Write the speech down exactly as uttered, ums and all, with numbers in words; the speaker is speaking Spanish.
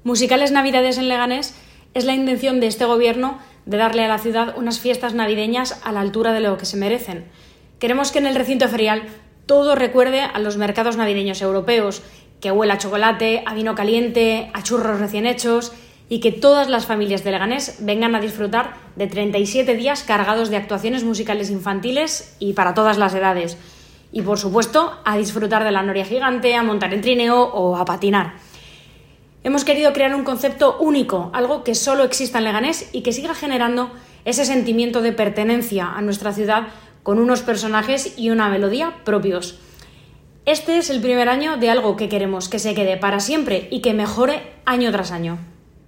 Musicales Navidades en Leganés es la intención de este gobierno de darle a la ciudad unas fiestas navideñas a la altura de lo que se merecen. Queremos que en el recinto ferial todo recuerde a los mercados navideños europeos, que huela a chocolate, a vino caliente, a churros recién hechos y que todas las familias de Leganés vengan a disfrutar de treinta y siete días cargados de actuaciones musicales infantiles y para todas las edades. Y por supuesto, a disfrutar de la noria gigante, a montar en trineo o a patinar. Hemos querido crear un concepto único, algo que solo exista en Leganés y que siga generando ese sentimiento de pertenencia a nuestra ciudad con unos personajes y una melodía propios. Este es el primer año de algo que queremos que se quede para siempre y que mejore año tras año.